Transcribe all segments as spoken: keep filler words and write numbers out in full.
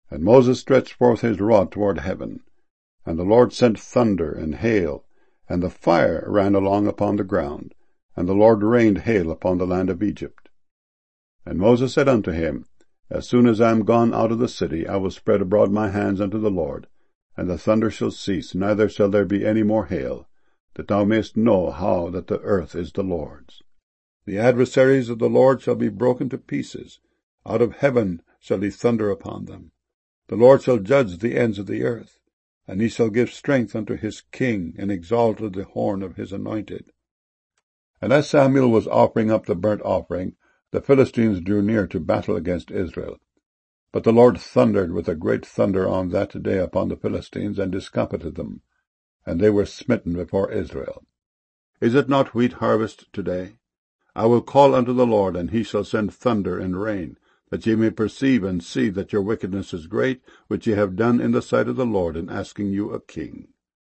And Moses stretched forth his rod toward heaven, and the Lord sent thunder and hail, and the fire ran along upon the ground, and the Lord rained hail upon the land of Egypt. And Moses said unto him, As soon as I am gone out of the city, I will spread abroad my hands unto the Lord, and the thunder shall cease, neither shall there be any more hail, that thou mayest know how that the earth is the Lord's. The adversaries of the Lord shall be broken to pieces. Out of heaven shall he thunder upon them. The Lord shall judge the ends of the earth, and he shall give strength unto his king, and exalt the horn of his anointed. And as Samuel was offering up the burnt offering, the Philistines drew near to battle against Israel. But the Lord thundered with a great thunder on that day upon the Philistines, and discomfited them, and they were smitten before Israel. Is it not wheat harvest today? I will call unto the Lord, and he shall send thunder and rain, that ye may perceive and see that your wickedness is great, which ye have done in the sight of the Lord, in asking you a king.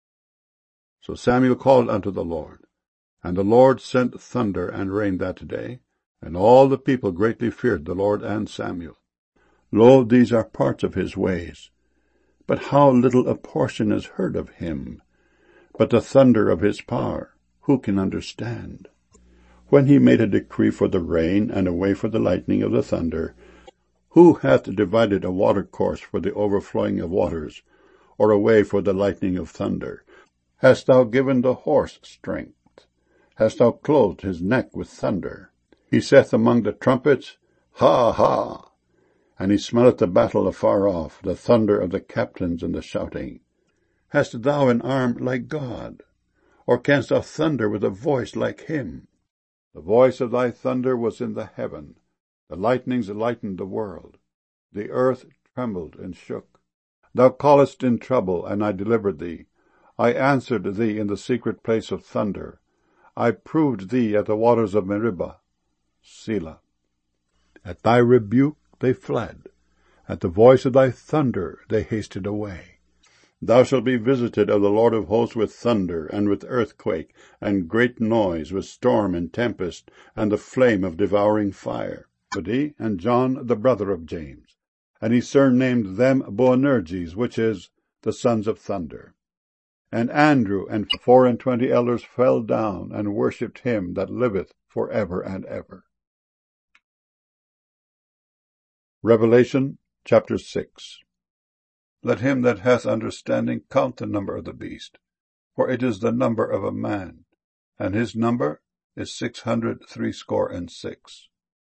So Samuel called unto the Lord, and the Lord sent thunder and rain that day, and all the people greatly feared the Lord and Samuel. Lo, these are parts of his ways. But how little a portion is heard of him! But the thunder of his power, who can understand? When he made a decree for the rain, and a way for the lightning of the thunder, who hath divided a watercourse for the overflowing of waters, or a way for the lightning of thunder? Hast thou given the horse strength? Hast thou clothed his neck with thunder? He saith among the trumpets, Ha, ha! And he smelleth the battle afar off, the thunder of the captains and the shouting. Hast thou an arm like God? Or canst thou thunder with a voice like him? The voice of thy thunder was in the heaven. The lightnings lightened the world. The earth trembled and shook. Thou callest in trouble, and I delivered thee. I answered thee in the secret place of thunder. I proved thee at the waters of Meribah. Selah. At thy rebuke they fled. At the voice of thy thunder they hasted away. Thou shalt be visited of the Lord of hosts with thunder, and with earthquake, and great noise, with storm and tempest, and the flame of devouring fire. Zebedee and John the brother of James. And he surnamed them Boanerges, which is, the sons of thunder. And Andrew and four and twenty elders fell down, and worshipped him that liveth for ever and ever. Revelation chapter six. Let him that hath understanding count the number of the beast, for it is the number of a man, and his number is six hundred threescore and six.